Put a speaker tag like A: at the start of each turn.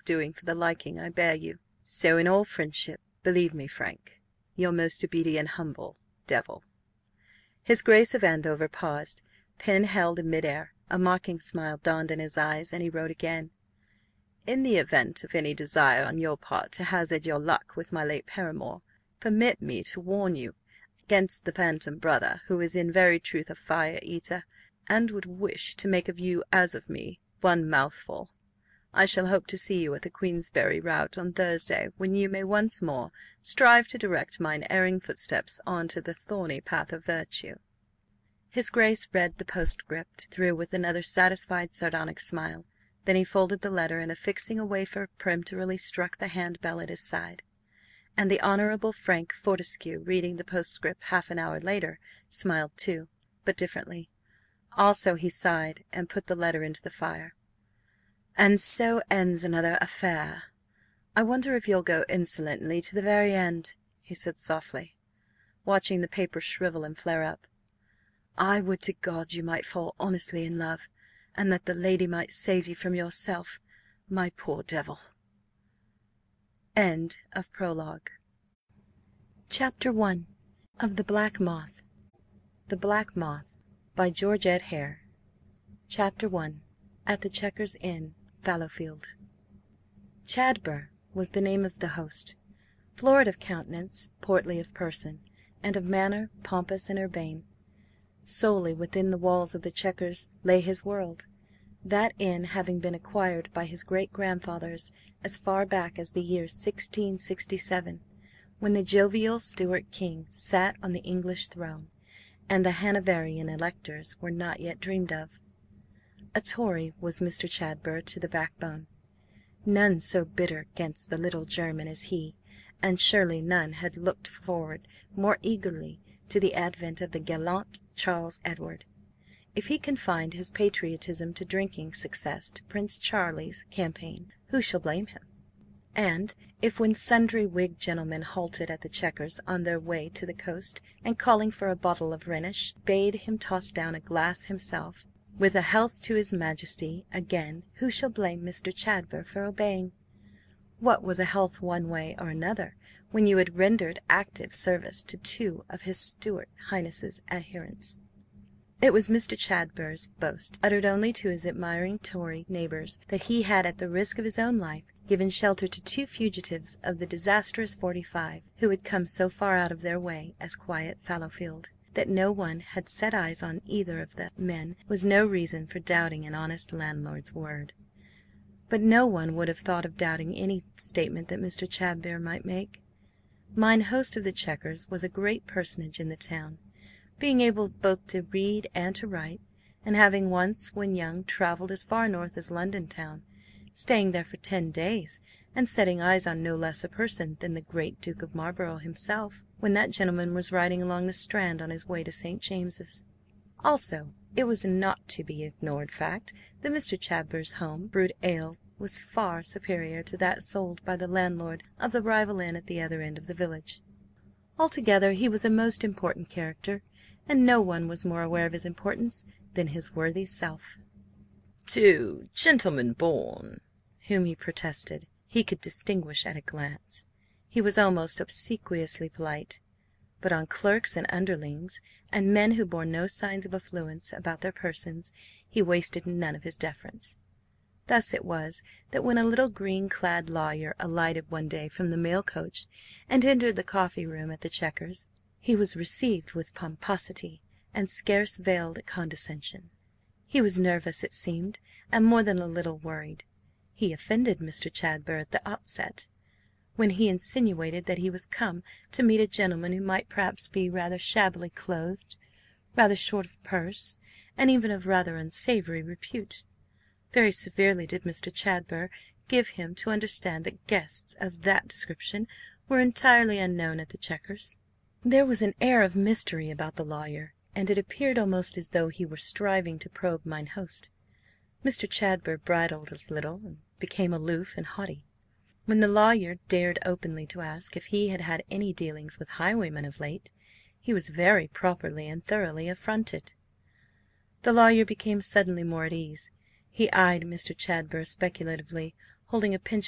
A: doing for the liking I bear you. So in all friendship, believe me, Frank, your most obedient humble Devil. His Grace of Andover paused, pen held in mid-air. A mocking smile dawned in his eyes, and he wrote again: "In the event of any desire on your part to hazard your luck with my late paramour, permit me to warn you against the phantom brother, who is in very truth a fire-eater, and would wish to make of you as of me one mouthful. I shall hope to see you at the Queensberry rout on Thursday, when you may once more strive to direct mine erring footsteps on to the thorny path of virtue." His Grace read the postscript through with another satisfied sardonic smile. Then he folded the letter, and affixing a wafer, peremptorily struck the hand-bell at his side. And the Honourable Frank Fortescue, reading the postscript half an hour later, smiled too, but differently. Also he sighed, and put the letter into the fire. "And so ends another affair. I wonder if you'll go insolently to the very end," he said softly, watching the paper shrivel and flare up. "I would to God you might fall honestly in love, and that the lady might save you from yourself, my poor Devil." End of Prologue. Chapter 1 of The Black Moth. The Black Moth, by Georgette Hare. Chapter 1. At the Chequers Inn, Fallowfield. Chadber was the name of the host. Florid of countenance, portly of person, and of manner pompous and urbane. Solely within the walls of the Chequers lay his world, that inn having been acquired by his great-grandfathers as far back as the year 1667, when the jovial Stuart king sat on the English throne, and the Hanoverian electors were not yet dreamed of. A Tory was Mr. Chadber to the backbone. None so bitter against the little German as he, and surely none had looked forward more eagerly to the advent of the gallant Charles Edward. If he confined his patriotism to drinking success to Prince Charlie's campaign, who shall blame him? And if, when sundry Whig gentlemen halted at the Chequers on their way to the coast, and calling for a bottle of Rhenish, bade him toss down a glass himself, with a health to his Majesty, again who shall blame Mr. Chadber for obeying? What was a health one way or another, when you had rendered active service to two of his Stuart Highness's adherents? It was Mr. Chadber's boast, uttered only to his admiring Tory neighbours, that he had, at the risk of his own life, given shelter to two fugitives of the disastrous '45, who had come so far out of their way as quiet Fallowfield. That no one had set eyes on either of the men was no reason for doubting an honest landlord's word. But no one would have thought of doubting any statement that Mr. Chadber might make. Mine host of the Chequers was a great personage in the town, being able both to read and to write, and having once, when young, travelled as far north as London town, staying there for 10 days, and setting eyes on no less a person than the great Duke of Marlborough himself, when that gentleman was riding along the Strand on his way to St. James's. Also, it was a not to be ignored fact that Mr. Chadber's home brewed ale was far superior to that sold by the landlord of the rival inn at the other end of the village. Altogether he was a most important character, and no one was more aware of his importance than his worthy self. "Two gentlemen born," whom he protested he could distinguish at a glance. He was almost obsequiously polite, but on clerks and underlings, and men who bore no signs of affluence about their persons, he wasted none of his deference. Thus it was that when a little green-clad lawyer alighted one day from the mail coach and entered the coffee-room at the Chequers, he was received with pomposity and scarce veiled condescension. He was nervous, it seemed, and more than a little worried. He offended Mr. Chadber at the outset, when he insinuated that he was come to meet a gentleman who might perhaps be rather shabbily clothed, rather short of purse, and even of rather unsavoury repute. Very severely did Mr. Chadber give him to understand that guests of that description were entirely unknown at the Chequers. There was an air of mystery about the lawyer, and it appeared almost as though he were striving to probe mine host. Mr. Chadber bridled a little, and became aloof and haughty. When the lawyer dared openly to ask if he had had any dealings with highwaymen of late, he was very properly and thoroughly affronted. The lawyer became suddenly more at ease. He eyed Mr. Chadber speculatively, holding a pinch